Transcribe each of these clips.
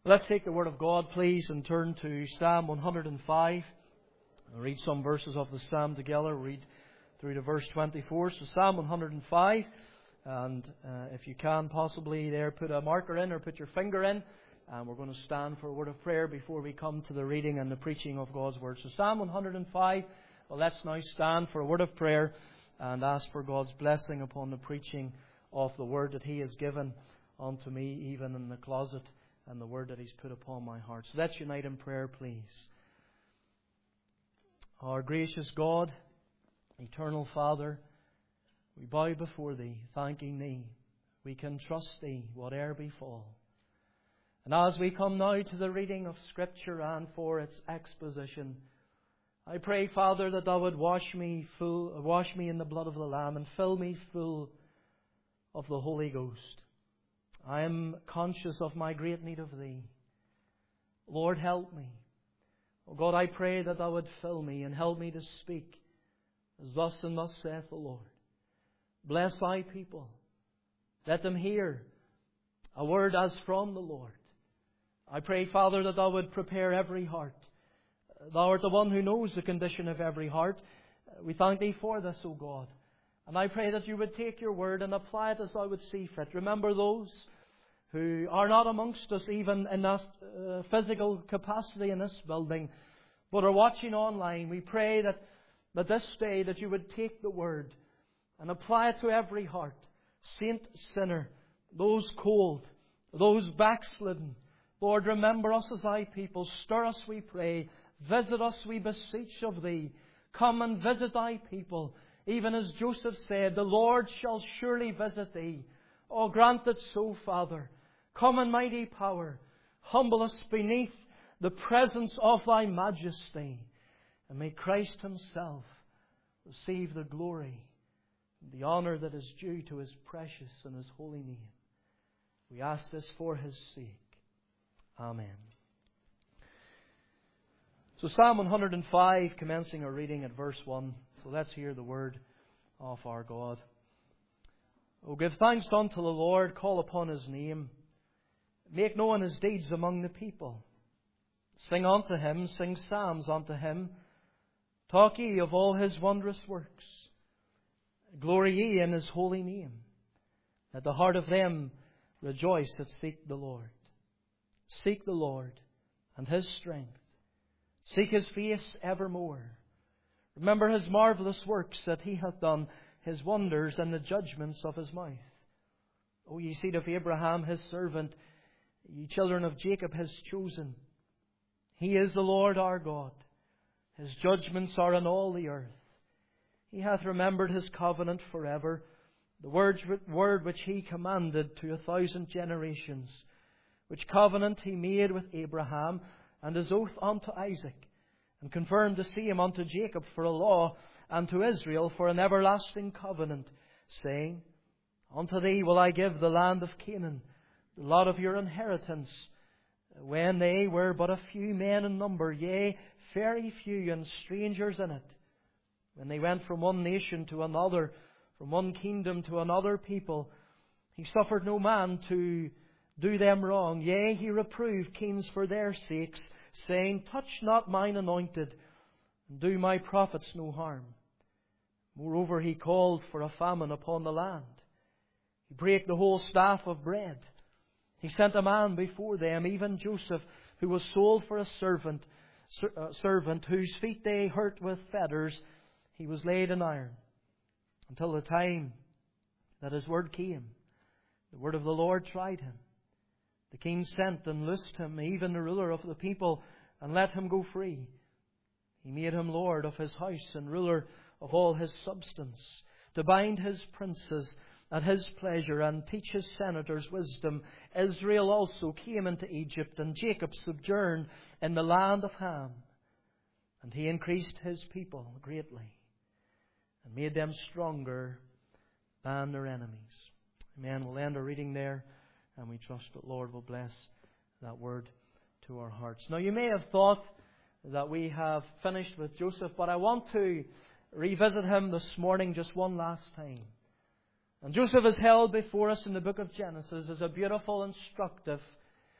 Let's take the Word of God, please, and turn to Psalm 105. I'll read some verses of the Psalm together. We'll read through to verse 24. So Psalm 105, and if you can possibly there put a marker in or put your finger in, and we're going to stand for a word of prayer before we come to the reading and the preaching of God's Word. So Psalm 105, well, let's now stand for a word of prayer and ask for God's blessing upon the preaching of the Word that He has given unto me, even in the closet, and the word that He's put upon my heart. So let's unite in prayer, please. Our gracious God, eternal Father, we bow before Thee, thanking Thee. We can trust Thee, whate'er befall. And as we come now to the reading of Scripture and for its exposition, I pray, Father, that Thou would wash me in the blood of the Lamb and fill me full of the Holy Ghost. I am conscious of my great need of Thee. Lord, help me. Oh God, I pray that Thou would fill me and help me to speak as thus and thus saith the Lord. Bless Thy people. Let them hear a word as from the Lord. I pray, Father, that Thou would prepare every heart. Thou art the one who knows the condition of every heart. We thank Thee for this, O God. And I pray that You would take Your word and apply it as Thou would see fit. Remember those who are not amongst us even in that physical capacity in this building, but are watching online. We pray that this day that You would take the word and apply it to every heart. Saint, sinner, those cold, those backslidden. Lord, remember us as Thy people. Stir us, we pray. Visit us, we beseech of Thee. Come and visit Thy people. Even as Joseph said, the Lord shall surely visit thee. Oh, grant it so, Father. Come in mighty power. Humble us beneath the presence of Thy majesty. And may Christ Himself receive the glory and the honour that is due to His precious and His holy name. We ask this for His sake. Amen. So Psalm 105, commencing our reading at verse 1. So let's hear the word of our God. O give thanks unto the Lord, call upon His name. Make known His deeds among the people. Sing unto Him, sing psalms unto Him. Talk ye of all His wondrous works. Glory ye in His holy name. Let the heart of them rejoice that seek the Lord. Seek the Lord and His strength. Seek His face evermore. Remember His marvellous works that He hath done, His wonders and the judgments of His mouth. O ye seed of Abraham, His servant, ye children of Jacob, His chosen. He is the Lord our God. His judgments are in all the earth. He hath remembered His covenant forever, the word which He commanded to 1,000 generations, which covenant He made with Abraham, and His oath unto Isaac, and confirmed the same unto Jacob for a law, and to Israel for an everlasting covenant, saying, Unto thee will I give the land of Canaan, the lot of your inheritance, when they were but a few men in number, yea, very few, and strangers in it. When they went from one nation to another, from one kingdom to another people, He suffered no man to do them wrong. Yea, He reproved kings for their sakes, saying, Touch not mine anointed, and do my prophets no harm. Moreover, He called for a famine upon the land. He brake the whole staff of bread. He sent a man before them, even Joseph, who was sold for a servant, whose feet they hurt with fetters. He was laid in iron, until the time that his word came. The word of the Lord tried him. The king sent and loosed him, even the ruler of the people, and let him go free. He made him lord of his house and ruler of all his substance, to bind his princes at his pleasure and teach his senators wisdom. Israel also came into Egypt, and Jacob sojourned in the land of Ham. And He increased His people greatly, and made them stronger than their enemies. Amen. We'll end our reading there, and we trust that Lord will bless that word to our hearts. Now, you may have thought that we have finished with Joseph, but I want to revisit him this morning just one last time. And Joseph is held before us in the book of Genesis as a beautiful, instructive,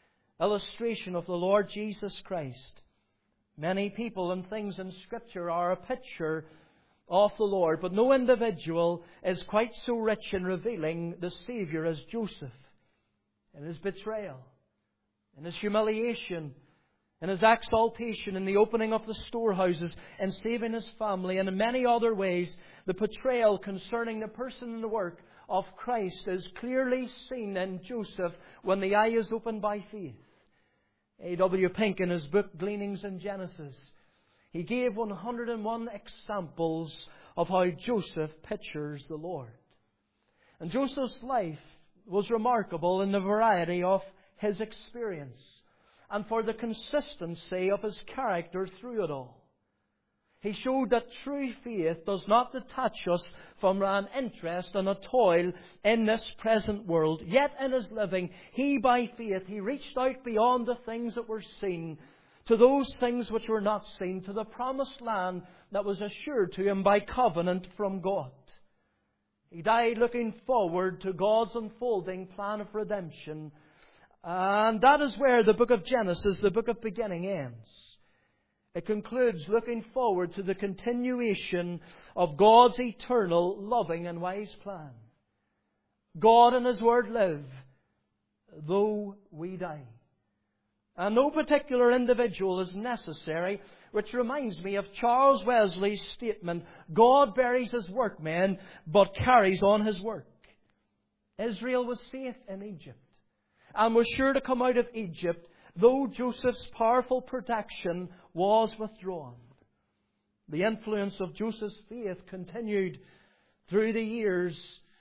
illustration of the Lord Jesus Christ. Many people and things in Scripture are a picture of the Lord, but no individual is quite so rich in revealing the Saviour as Joseph. In his betrayal, in his humiliation, in his exaltation, in the opening of the storehouses, in saving his family, and in many other ways, the portrayal concerning the person and the work of Christ is clearly seen in Joseph when the eye is opened by faith. A.W. Pink, in his book Gleanings in Genesis, he gave 101 examples of how Joseph pictures the Lord. And Joseph's life was remarkable in the variety of his experience and for the consistency of his character through it all. He showed that true faith does not detach us from an interest and a toil in this present world. Yet in his living, he by faith, he reached out beyond the things that were seen to those things which were not seen, to the promised land that was assured to him by covenant from God. He died looking forward to God's unfolding plan of redemption. And that is where the book of Genesis, the book of beginning, ends. It concludes looking forward to the continuation of God's eternal, loving and wise plan. God and His Word live, though we die. And no particular individual is necessary, which reminds me of Charles Wesley's statement, God buries His workmen, but carries on His work. Israel was safe in Egypt and was sure to come out of Egypt, though Joseph's powerful protection was withdrawn. The influence of Joseph's faith continued through the years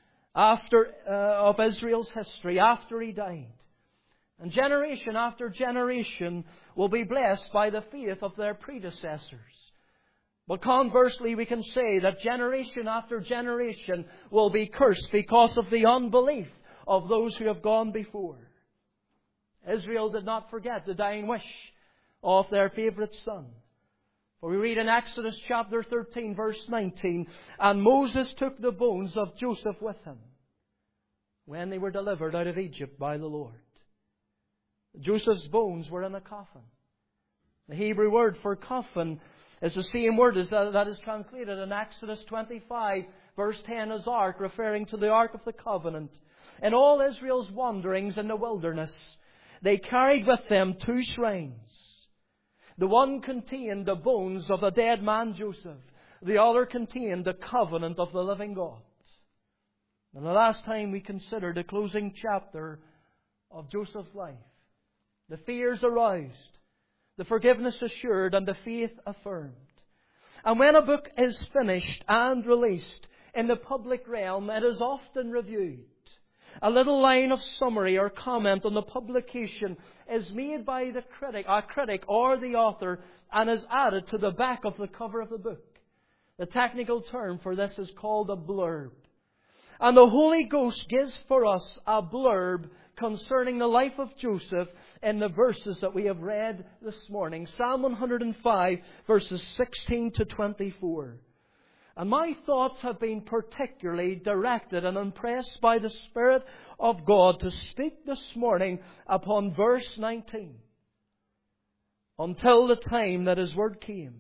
of Israel's history after he died. And generation after generation will be blessed by the faith of their predecessors. But conversely, we can say that generation after generation will be cursed because of the unbelief of those who have gone before. Israel did not forget the dying wish of their favourite son. For we read in Exodus chapter 13, verse 19, and Moses took the bones of Joseph with him when they were delivered out of Egypt by the Lord. Joseph's bones were in a coffin. The Hebrew word for coffin is the same word as that is translated in Exodus 25, verse 10 as ark, referring to the Ark of the Covenant. In all Israel's wanderings in the wilderness, they carried with them two shrines. The one contained the bones of the dead man Joseph. The other contained the covenant of the living God. And the last time we considered the closing chapter of Joseph's life, the fears aroused, the forgiveness assured, and the faith affirmed. And when a book is finished and released in the public realm, it is often reviewed. A little line of summary or comment on the publication is made by the critic or the author and is added to the back of the cover of the book. The technical term for this is called a blurb. And the Holy Ghost gives for us a blurb concerning the life of Joseph in the verses that we have read this morning. Psalm 105, verses 16 to 24. And my thoughts have been particularly directed and impressed by the Spirit of God to speak this morning upon verse 19. Until the time that His word came,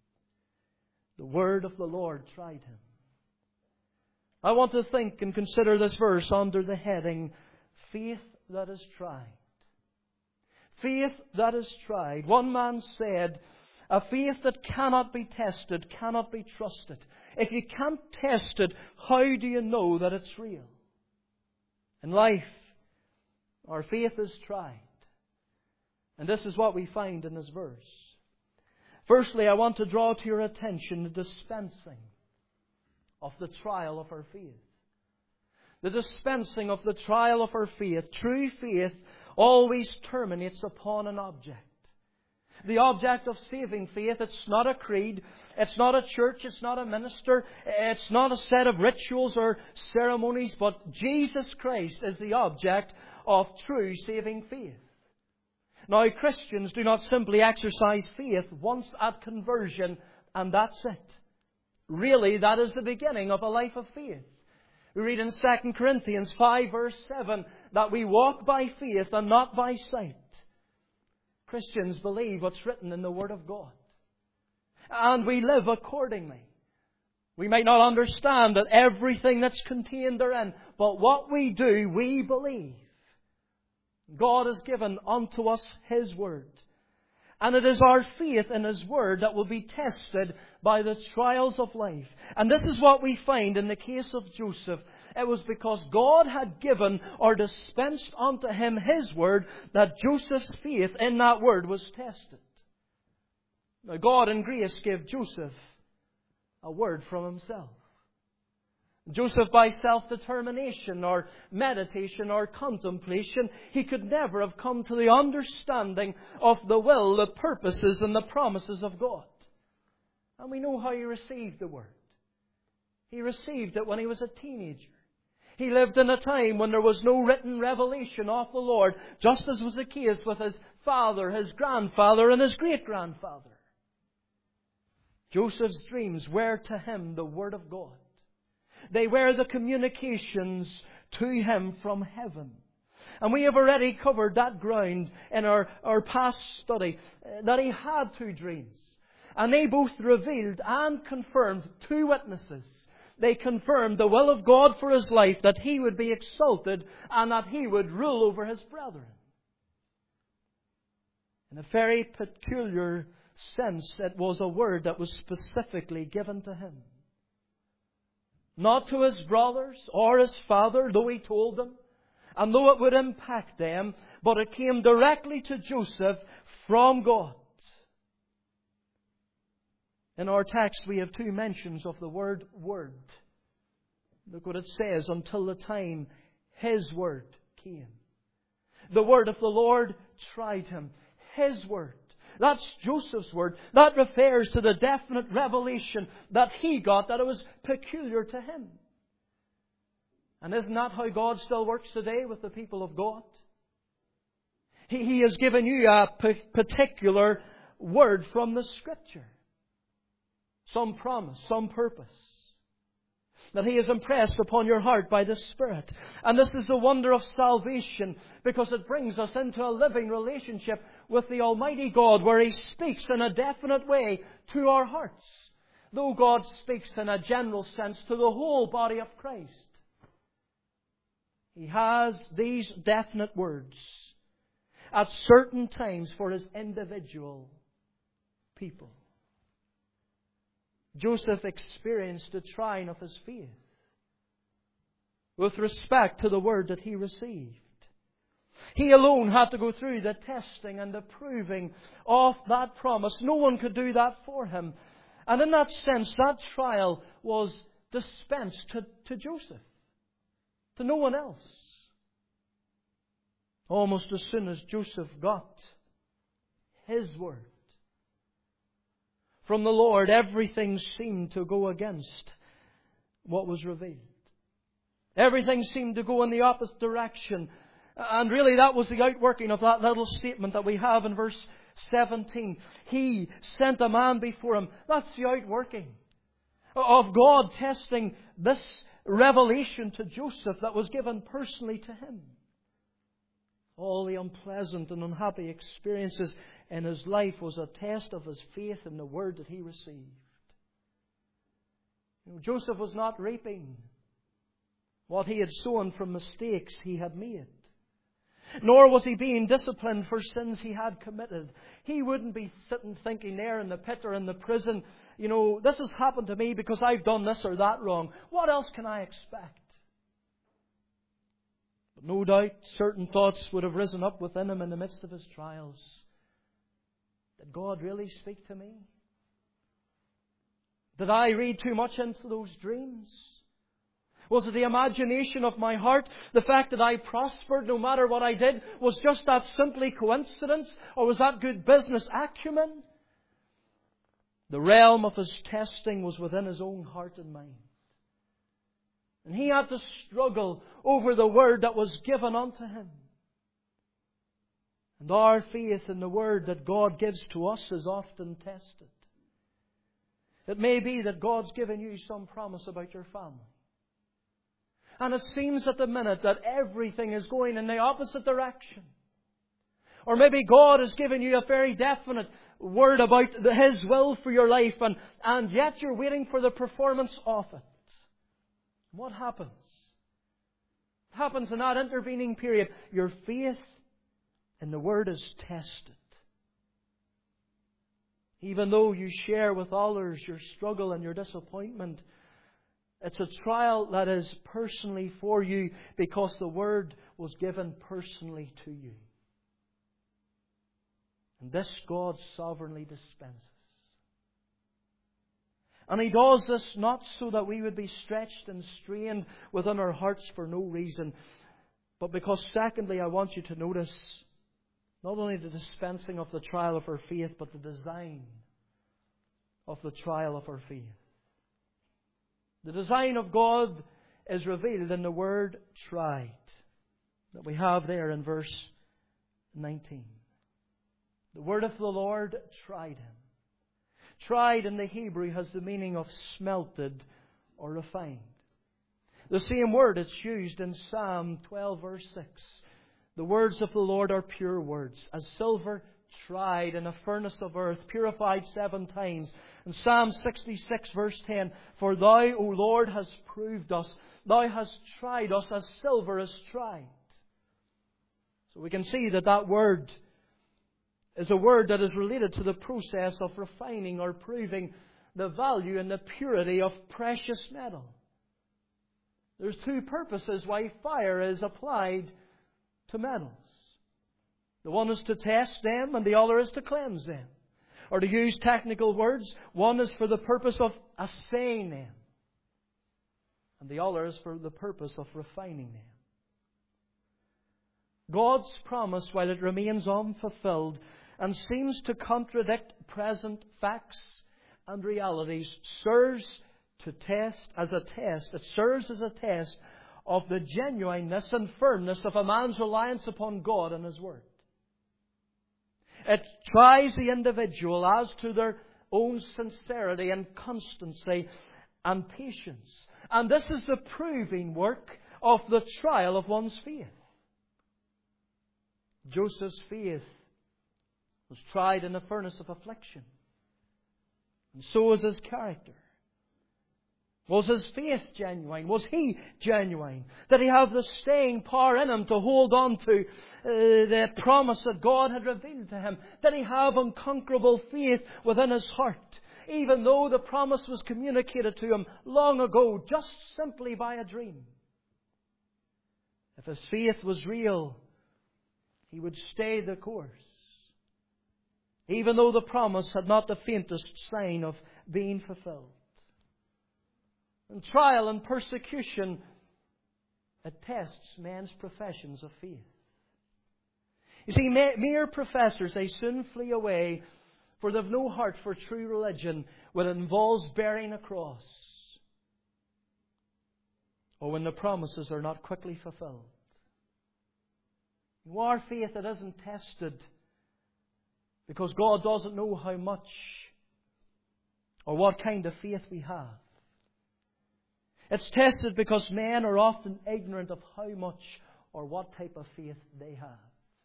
the word of the Lord tried him. I want to think and consider this verse under the heading, Faith that is tried. Faith that is tried. One man said, a faith that cannot be tested cannot be trusted. If you can't test it, how do you know that it's real? In life, our faith is tried. And this is what we find in this verse. Firstly, I want to draw to your attention the dispensing of the trial of our faith. The dispensing of the trial of our faith. True faith always terminates upon an object. The object of saving faith, it's not a creed, it's not a church, it's not a minister, it's not a set of rituals or ceremonies, but Jesus Christ is the object of true saving faith. Now, Christians do not simply exercise faith once at conversion and that's it. Really, that is the beginning of a life of faith. We read in 2 Corinthians 5 verse 7 that we walk by faith and not by sight. Christians believe what's written in the Word of God. And we live accordingly. We might not understand that everything that's contained therein, but what we do, we believe. God has given unto us His Word. And it is our faith in His Word that will be tested by the trials of life. And this is what we find in the case of Joseph. It was because God had given or dispensed unto him His Word that Joseph's faith in that Word was tested. Now God in grace gave Joseph a word from Himself. Joseph, by self-determination or meditation or contemplation, he could never have come to the understanding of the will, the purposes and the promises of God. And we know how he received the Word. He received it when he was a teenager. He lived in a time when there was no written revelation of the Lord, just as was the case with his father, his grandfather and his great-grandfather. Joseph's dreams were to him the Word of God. They were the communications to him from heaven. And we have already covered that ground in our past study, that he had two dreams. And they both revealed and confirmed two witnesses. They confirmed the will of God for his life, that he would be exalted and that he would rule over his brethren. In a very peculiar sense, it was a word that was specifically given to him. Not to his brothers or his father, though he told them, and though it would impact them, but it came directly to Joseph from God. In our text we have two mentions of the word word. Look what it says, until the time His Word came. The word of the Lord tried him. His Word. That's Joseph's word. That refers to the definite revelation that he got, that it was peculiar to him. And isn't that how God still works today with the people of God? He has given you a particular word from the Scripture. Some promise, some purpose. That He has impressed upon your heart by the Spirit. And this is the wonder of salvation, because it brings us into a living relationship with the Almighty God, where He speaks in a definite way to our hearts. Though God speaks in a general sense to the whole body of Christ, He has these definite words at certain times for His individual people. Joseph experienced the trying of his faith with respect to the word that he received. He alone had to go through the testing and the proving of that promise. No one could do that for him. And in that sense, that trial was dispensed to Joseph, to no one else. Almost as soon as Joseph got his word from the Lord, everything seemed to go against what was revealed. Everything seemed to go in the opposite direction. And really that was the outworking of that little statement that we have in verse 17. He sent a man before him. That's the outworking of God testing this revelation to Joseph that was given personally to him. All the unpleasant and unhappy experiences in his life was a test of his faith in the word that he received. Joseph was not reaping what he had sown from mistakes he had made. Nor was he being disciplined for sins he had committed. He wouldn't be sitting thinking there in the pit or in the prison, this has happened to me because I've done this or that wrong. What else can I expect? But no doubt certain thoughts would have risen up within him in the midst of his trials. Did God really speak to me? Did I read too much into those dreams? Was it the imagination of my heart? The fact that I prospered no matter what I did? Was just that simply coincidence? Or was that good business acumen? The realm of his testing was within his own heart and mind. And he had to struggle over the word that was given unto him. And our faith in the word that God gives to us is often tested. It may be that God's given you some promise about your family. And it seems at the minute that everything is going in the opposite direction. Or maybe God has given you a very definite word about His will for your life, and yet you're waiting for the performance of it. What happens? What happens in that intervening period? Your faith in the Word is tested. Even though you share with others your struggle and your disappointment, it's a trial that is personally for you because the Word was given personally to you. And this God sovereignly dispenses. And He does this not so that we would be stretched and strained within our hearts for no reason, but because, secondly, I want you to notice not only the dispensing of the trial of our faith, but the design of the trial of our faith. The design of God is revealed in the word tried that we have there in verse 19. The word of the Lord tried him. Tried in the Hebrew has the meaning of smelted or refined. The same word is used in Psalm 12 verse 6. The words of the Lord are pure words, as silver tried in a furnace of earth, purified 7 times. In Psalm 66 verse 10, for Thou, O Lord, hast proved us. Thou hast tried us as silver is tried. So we can see that word is a word that is related to the process of refining or proving the value and the purity of precious metal. There's 2 purposes why fire is applied to metals. The one is to test them and the other is to cleanse them. Or to use technical words, one is for the purpose of assaying them, and the other is for the purpose of refining them. God's promise, while it remains unfulfilled and seems to contradict present facts and realities, serves to test as a test. It serves as a test of the genuineness and firmness of a man's reliance upon God and His Word. It tries the individual as to their own sincerity and constancy and patience. And this is the proving work of the trial of one's faith. Joseph's faith was tried in the furnace of affliction. And so was his character. Was his faith genuine? Was he genuine? Did he have the staying power in him to hold on to the promise that God had revealed to him? Did he have unconquerable faith within his heart, even though the promise was communicated to him long ago, just simply by a dream? If his faith was real, he would stay the course, even though the promise had not the faintest sign of being fulfilled. And trial and persecution attests men's professions of faith. You see, mere professors, they soon flee away, for they have no heart for true religion when it involves bearing a cross, or when the promises are not quickly fulfilled. Our faith, it isn't tested because God doesn't know how much or what kind of faith we have. It's tested because men are often ignorant of how much or what type of faith they have.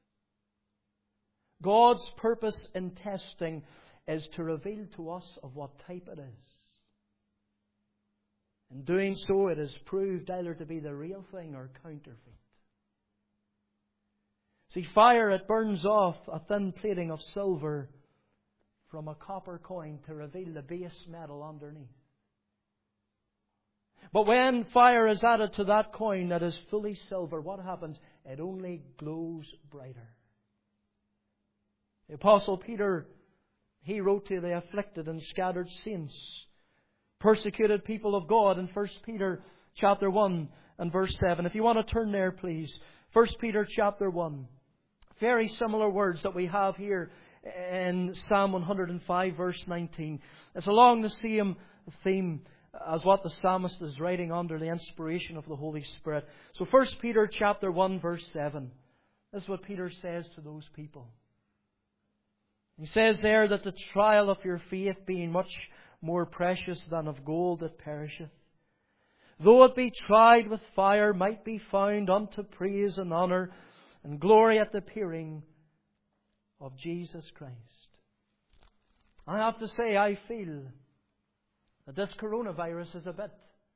God's purpose in testing is to reveal to us of what type it is. In doing so, it is proved either to be the real thing or counterfeit. See, fire, it burns off a thin plating of silver from a copper coin to reveal the base metal underneath. But when fire is added to that coin that is fully silver, what happens? It only glows brighter. The Apostle Peter, he wrote to the afflicted and scattered saints, persecuted people of God, in 1 Peter chapter 1 and verse 7. If you want to turn there, please. 1 Peter chapter 1. Very similar words that we have here in Psalm 105 verse 19. It's along the same theme as what the psalmist is writing under the inspiration of the Holy Spirit. So 1 Peter chapter 1 verse 7. This is what Peter says to those people. He says there that the trial of your faith, being much more precious than of gold that perisheth, though it be tried with fire, might be found unto praise and honour and glory at the appearing of Jesus Christ. I have to say, I feel that this coronavirus is a bit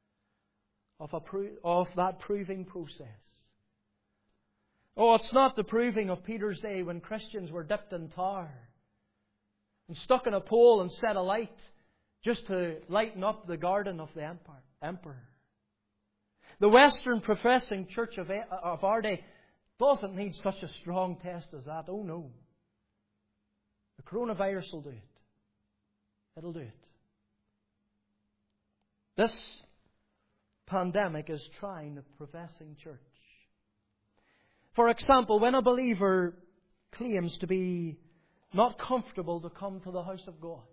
of that proving process. Oh, it's not the proving of Peter's day when Christians were dipped in tar and stuck in a pole and set alight just to lighten up the garden of the emperor. The Western professing church of our day doesn't need such a strong test as that. Oh no. The coronavirus will do it. It'll do it. This pandemic is trying the professing church. For example, when a believer claims to be not comfortable to come to the house of God,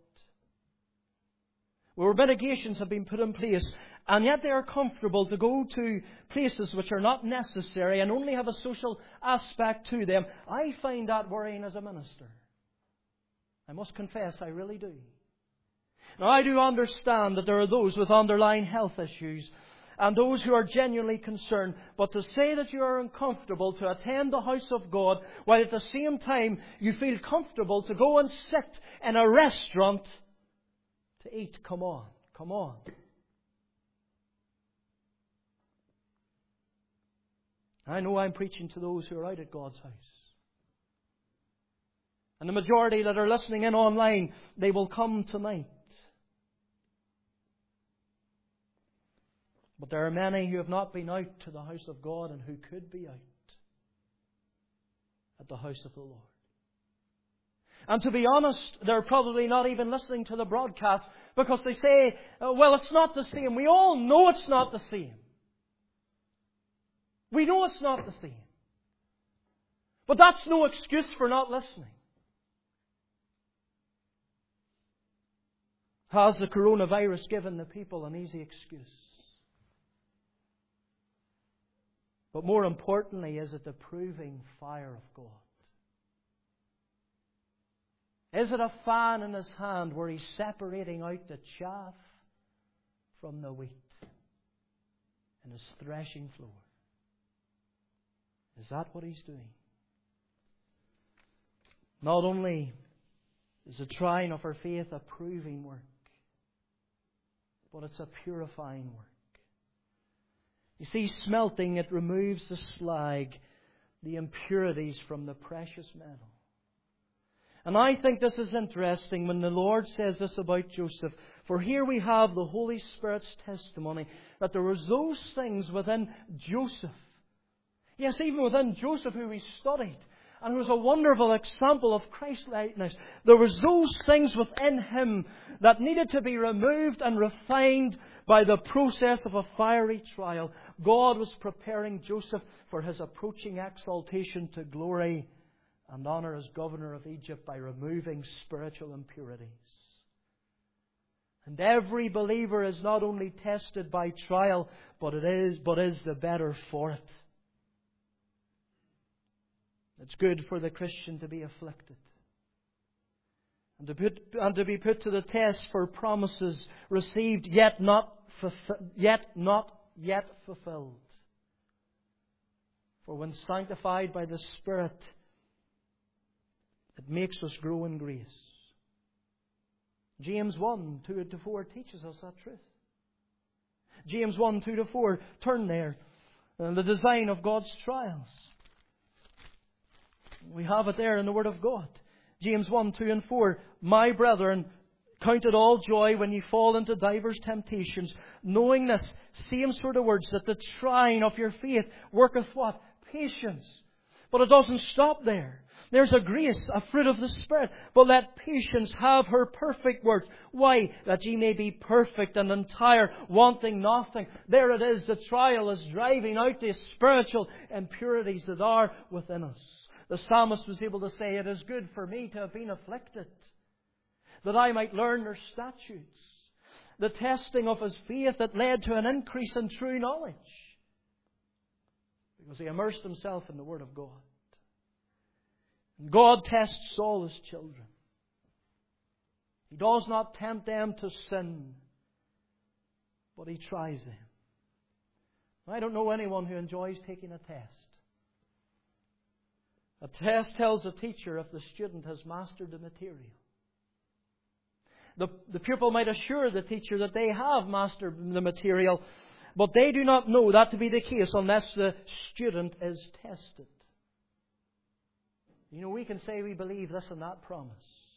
where mitigations have been put in place, and yet they are comfortable to go to places which are not necessary and only have a social aspect to them, I find that worrying as a minister. I must confess, I really do. Now, I do understand that there are those with underlying health issues and those who are genuinely concerned. But to say that you are uncomfortable to attend the house of God, while at the same time you feel comfortable to go and sit in a restaurant to eat, come on, come on. I know I'm preaching to those who are out at God's house. And the majority that are listening in online, they will come tonight. But there are many who have not been out to the house of God and who could be out at the house of the Lord. And to be honest, they're probably not even listening to the broadcast because they say, well, it's not the same. We all know it's not the same. We know it's not the same. But that's no excuse for not listening. Has the coronavirus given the people an easy excuse? But more importantly, is it the proving fire of God? Is it a fan in His hand where He's separating out the chaff from the wheat in His threshing floor? Is that what He's doing? Not only is the trying of our faith a proving work, but it's a purifying work. You see, smelting, it removes the slag, the impurities from the precious metal. And I think this is interesting when the Lord says this about Joseph. For here we have the Holy Spirit's testimony that there was those things within Joseph. Yes, even within Joseph who we studied. And who was a wonderful example of Christ-likeness. There was those things within him that needed to be removed and refined by the process of a fiery trial. God was preparing Joseph for his approaching exaltation to glory and honor as governor of Egypt by removing spiritual impurities. And every believer is not only tested by trial, but is the better for it. It's good for the Christian to be afflicted and to be put to the test for promises received yet not yet fulfilled. For when sanctified by the Spirit, it makes us grow in grace. James 1:2-4 teaches us that truth. James 1:2-4, turn there. The design of God's trials. We have it there in the Word of God. James 1:2-4. My brethren, count it all joy when you fall into divers temptations, knowing this, same sort of words, that the trying of your faith worketh what? Patience. But it doesn't stop there. There's a grace, a fruit of the Spirit. But let patience have her perfect work. Why? That ye may be perfect and entire, wanting nothing. There it is. The trial is driving out the spiritual impurities that are within us. The psalmist was able to say, it is good for me to have been afflicted, that I might learn their statutes. The testing of his faith that led to an increase in true knowledge. Because he immersed himself in the Word of God. And God tests all His children. He does not tempt them to sin, but He tries them. I don't know anyone who enjoys taking a test. A test tells the teacher if the student has mastered the material. The pupil might assure the teacher that they have mastered the material, but they do not know that to be the case unless the student is tested. You know, we can say we believe this and that promise.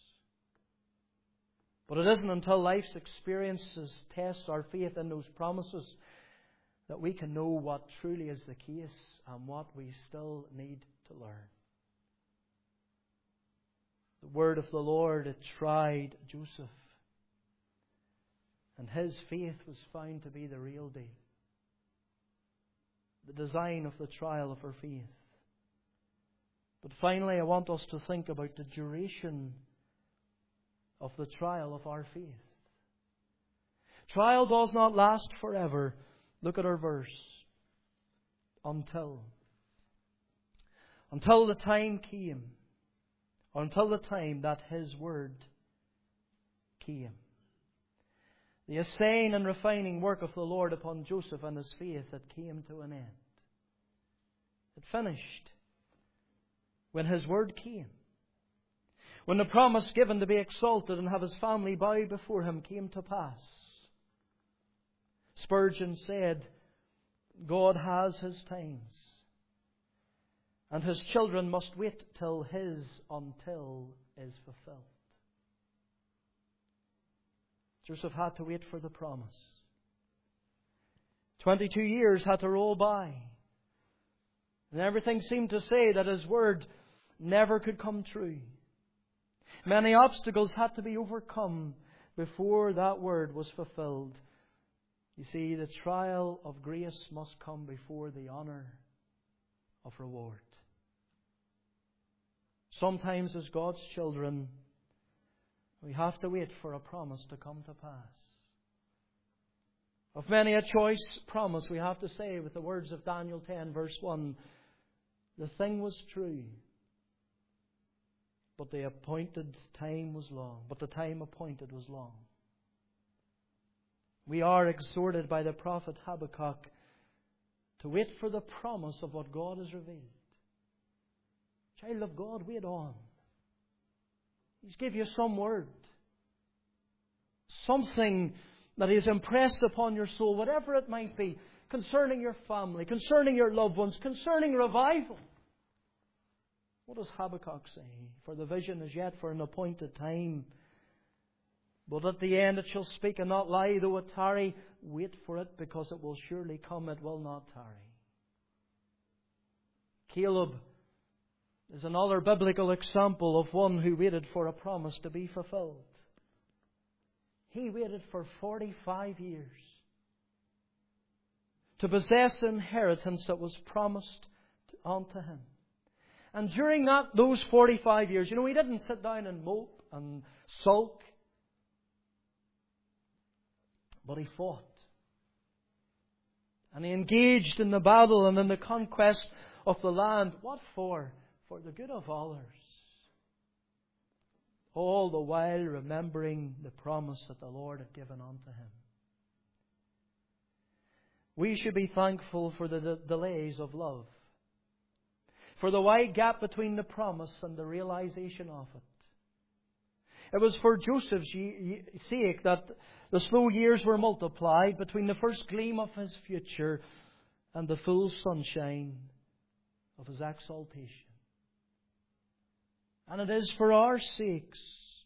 But it isn't until life's experiences test our faith in those promises that we can know what truly is the case and what we still need to learn. The word of the Lord, it tried Joseph. And his faith was found to be the real deal. The design of the trial of our faith. But finally, I want us to think about the duration of the trial of our faith. Trial does not last forever. Look at our verse. Until the time came, or until the time that His word came. The assaying and refining work of the Lord upon Joseph and his faith had came to an end. It finished when His word came. When the promise given to be exalted and have his family bow before Him came to pass. Spurgeon said, God has His times, and His children must wait till His until is fulfilled. Joseph had to wait for the promise. 22 years had to roll by. And everything seemed to say that his word never could come true. Many obstacles had to be overcome before that word was fulfilled. You see, the trial of grace must come before the honour of reward. Sometimes as God's children, we have to wait for a promise to come to pass. Of many a choice promise, we have to say with the words of Daniel 10 verse 1, the thing was true, but the appointed time was long. But the time appointed was long. We are exhorted by the prophet Habakkuk to wait for the promise of what God has revealed. Child of God, wait on. He's give you some word. Something that is impressed upon your soul, whatever it might be, concerning your family, concerning your loved ones, concerning revival. What does Habakkuk say? For the vision is yet for an appointed time. But at the end it shall speak and not lie, though it tarry. Wait for it, because it will surely come, it will not tarry. Caleb is another biblical example of one who waited for a promise to be fulfilled. He waited for 45 years to possess the inheritance that was promised unto him. And during those 45 years, he didn't sit down and mope and sulk, but he fought. And he engaged in the battle and in the conquest of the land. What for? For the good of others. All the while remembering the promise that the Lord had given unto him. We should be thankful for the delays of love. For the wide gap between the promise and the realization of it. It was for Joseph's sake that the slow years were multiplied between the first gleam of his future and the full sunshine of his exaltation. And it is for our sakes,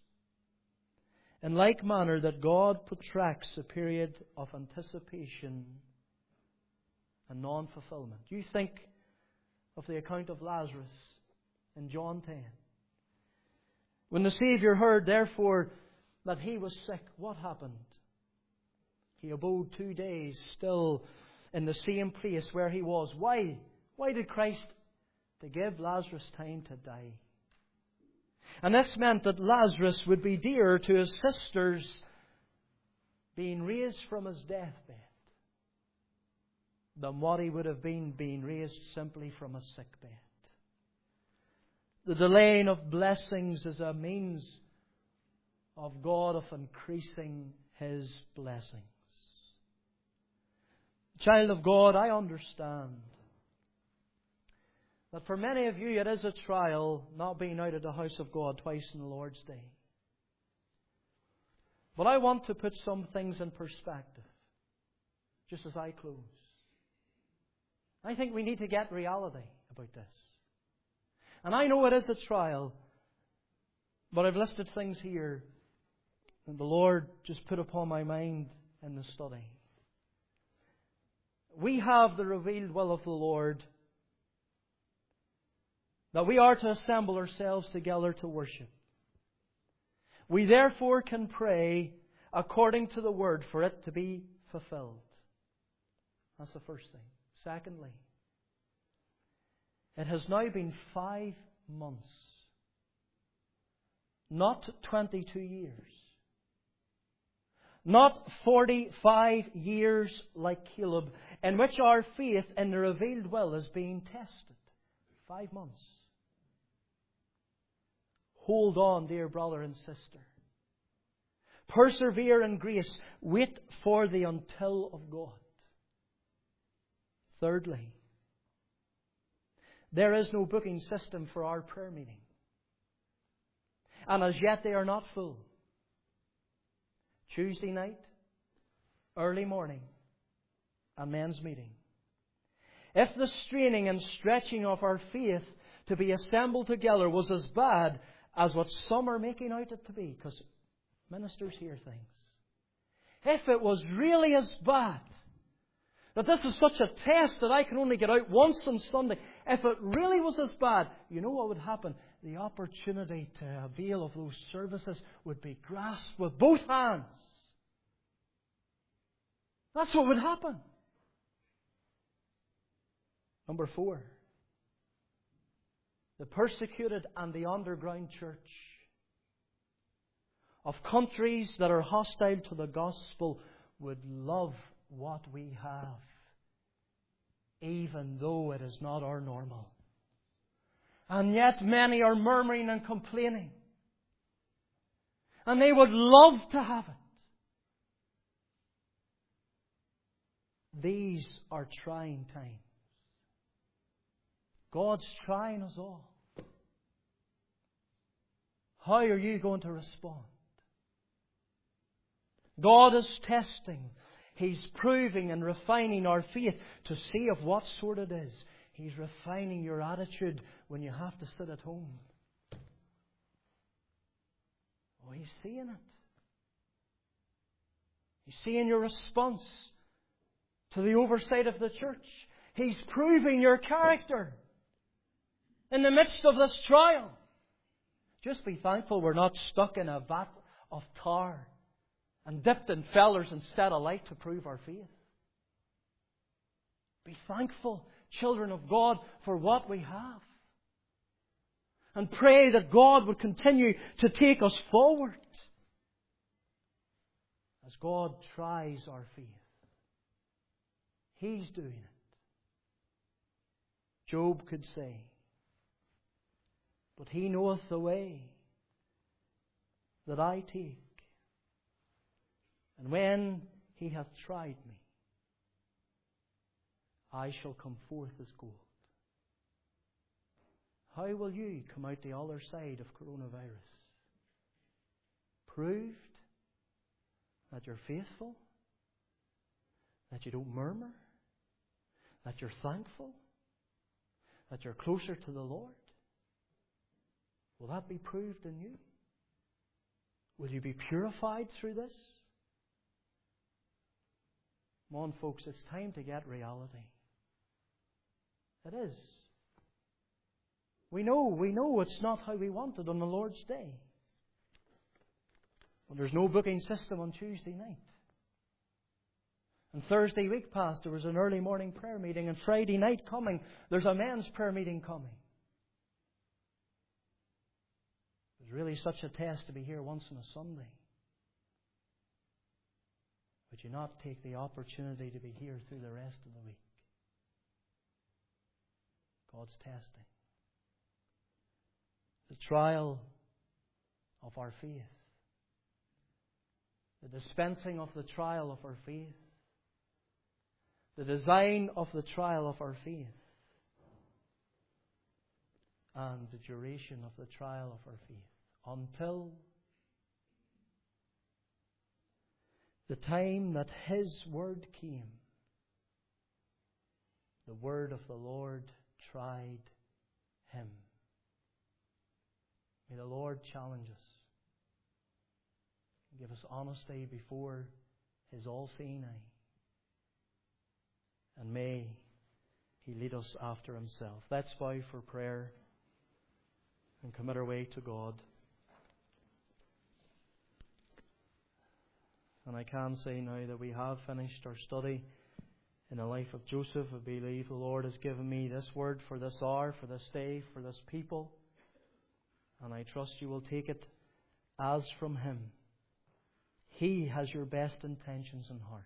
in like manner, that God protracts a period of anticipation and non-fulfillment. You think of the account of Lazarus in John 10. When the Saviour heard, therefore, that he was sick, what happened? He abode 2 days still in the same place where he was. Why? Why did Christ? To give Lazarus time to die. And this meant that Lazarus would be dearer to his sisters being raised from his deathbed than what he would have been being raised simply from a sick bed. The delaying of blessings is a means of God of increasing His blessings. Child of God, I understand that for many of you it is a trial not being out of the house of God twice in the Lord's day. But I want to put some things in perspective, just as I close. I think we need to get reality about this. And I know it is a trial, but I've listed things here that the Lord just put upon my mind in the study. We have the revealed will of the Lord that we are to assemble ourselves together to worship. We therefore can pray according to the Word for it to be fulfilled. That's the first thing. Secondly, it has now been 5 months, not 22 years, not 45 years like Caleb, in which our faith in the revealed will is being tested. 5 months. Hold on, dear brother and sister. Persevere in grace. Wait for the until of God. Thirdly, there is no booking system for our prayer meeting. And as yet they are not full. Tuesday night, early morning, a men's meeting. If the straining and stretching of our faith to be assembled together was as bad as what some are making out it to be, because ministers hear things. If it was really as bad, that this is such a test that I can only get out once on Sunday, if it really was as bad, you know what would happen? The opportunity to avail of those services would be grasped with both hands. That's what would happen. Number 4. The persecuted and the underground church of countries that are hostile to the gospel would love what we have, even though it is not our normal. And yet many are murmuring and complaining. And they would love to have it. These are trying times. God's trying us all. How are you going to respond? God is testing. He's proving and refining our faith to see of what sort it is. He's refining your attitude when you have to sit at home. Oh, He's seeing it. He's seeing your response to the oversight of the church. He's proving your character in the midst of this trial. Just be thankful we're not stuck in a vat of tar and dipped in fellers and set alight to prove our faith. Be thankful, children of God, for what we have. And pray that God would continue to take us forward as God tries our faith. He's doing it. Job could say, "But He knoweth the way that I take. And when He hath tried me, I shall come forth as gold." How will you come out the other side of coronavirus? Proved that you're faithful, that you don't murmur, that you're thankful, that you're closer to the Lord? Will that be proved in you? Will you be purified through this? Come on, folks, it's time to get reality. It is. We know it's not how we want it on the Lord's day. Well, there's no booking system on Tuesday night. And Thursday week past, there was an early morning prayer meeting. And Friday night coming, there's a men's prayer meeting coming. It's really such a test to be here once on a Sunday. Would you not take the opportunity to be here through the rest of the week? God's testing. The trial of our faith. The dispensing of the trial of our faith. The design of the trial of our faith. and the duration of the trial of our faith, until the time that His word came. The word of the Lord tried him. May the Lord challenge us. Give us honesty before His all-seeing eye. And may He lead us after Himself. Let's bow for prayer and commit our way to God. And I can say now that we have finished our study in the life of Joseph. I believe the Lord has given me this word for this hour, for this day, for this people. And I trust you will take it as from Him. He has your best intentions in heart.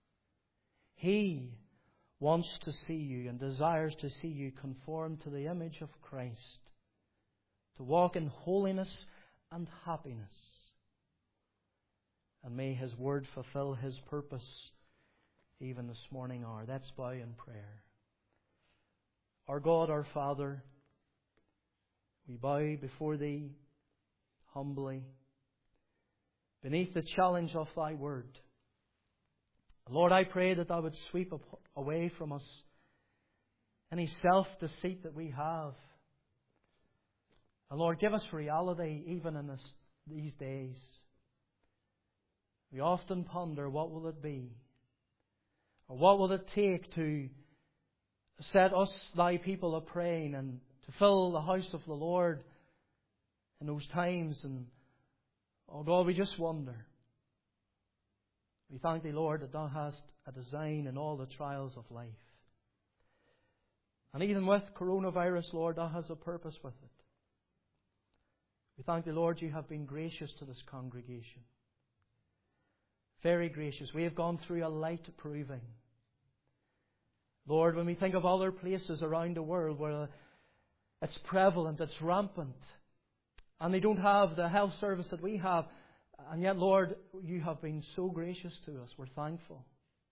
He wants to see you and desires to see you conform to the image of Christ, to walk in holiness and happiness. And may His word fulfill His purpose even this morning hour. Let's bow in prayer. Our God, our Father, we bow before Thee humbly beneath the challenge of Thy word. Lord, I pray that Thou would sweep away from us any self-deceit that we have. And Lord, give us reality even in these days. We often ponder, what will it be? Or what will it take to set us, Thy people, a praying and to fill the house of the Lord in those times? And, oh God, we just wonder. We thank Thee, Lord, that Thou hast a design in all the trials of life. And even with coronavirus, Lord, Thou hast a purpose with it. We thank Thee, Lord, You have been gracious to this congregation. Very gracious. We have gone through a light proving. Lord, when we think of other places around the world where it's prevalent, it's rampant, and they don't have the health service that we have, and yet, Lord, You have been so gracious to us. We're thankful.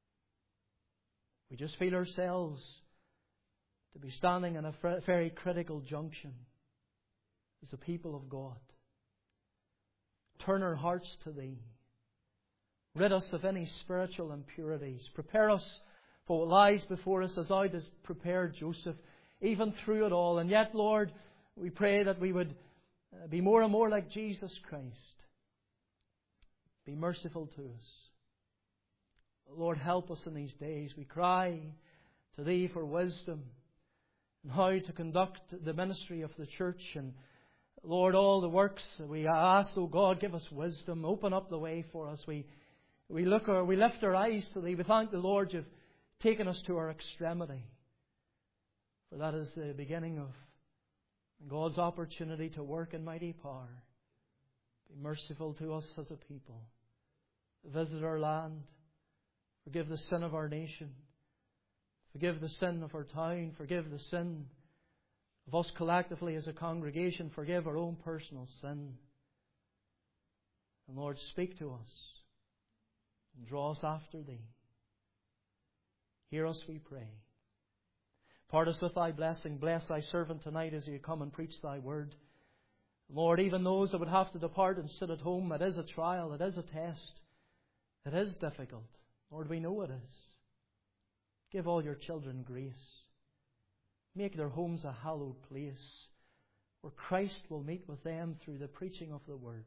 We just feel ourselves to be standing in a very critical junction as a people of God. Turn our hearts to Thee. Rid us of any spiritual impurities. Prepare us for what lies before us as Thou didst prepare Joseph, even through it all. And yet, Lord, we pray that we would be more and more like Jesus Christ. Be merciful to us. Lord, help us in these days. We cry to Thee for wisdom and how to conduct the ministry of the church. And Lord, all the works we ask, oh God, give us wisdom. Open up the way for us. We lift our eyes to Thee. We thank the Lord You've taken us to our extremity. For that is the beginning of God's opportunity to work in mighty power. Be merciful to us as a people. Visit our land. Forgive the sin of our nation. Forgive the sin of our town. Forgive the sin of us collectively as a congregation. Forgive our own personal sin. And Lord, speak to us. And draw us after Thee. Hear us, we pray. Part us with Thy blessing. Bless Thy servant tonight as he come and preach Thy word. Lord, even those that would have to depart and sit at home, it is a trial, it is a test. It is difficult. Lord, we know it is. Give all Your children grace. Make their homes a hallowed place where Christ will meet with them through the preaching of the word.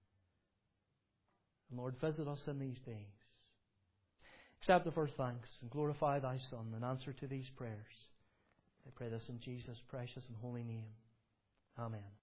And Lord, visit us in these days. Accept of our thanks and glorify Thy Son in answer to these prayers. I pray this in Jesus' precious and holy name. Amen.